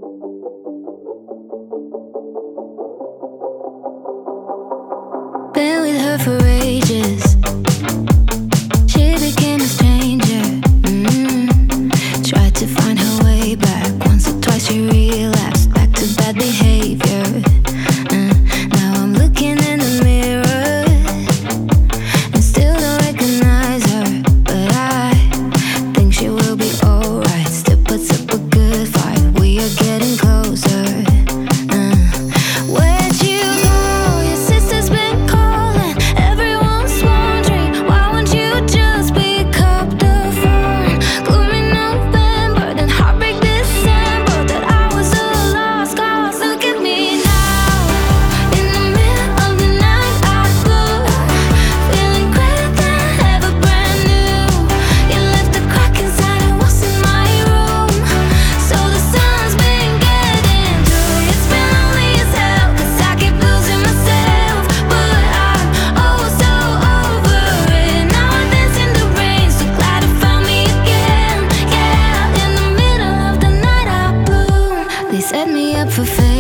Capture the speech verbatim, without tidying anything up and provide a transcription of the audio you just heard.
Been with her for ages. She became a stranger. Mm. Tried to find her way back. Once or twice she relapsed back to bad behavior. Uh, now I'm looking in the mirror and still don't recognize her. But I think she will be alright. Still puts up a good fight. We are getting closer. Uh, where'd you go? Your sister's been calling. Everyone's wondering, why won't you just pick up the phone? Gloomy November, then heartbreak December. That I was a lost cause. Look at me now. In the middle of the night, I blew. Feeling greater than ever, brand new. You left a crack inside and was in my room. So the sun's been getting through. It's been lonely as hell, cause I keep losing myself. But I'm oh so over it. Now I dance in the rain, so glad it found me again. Yeah, in the middle of the night I bloom. They set me up for failure.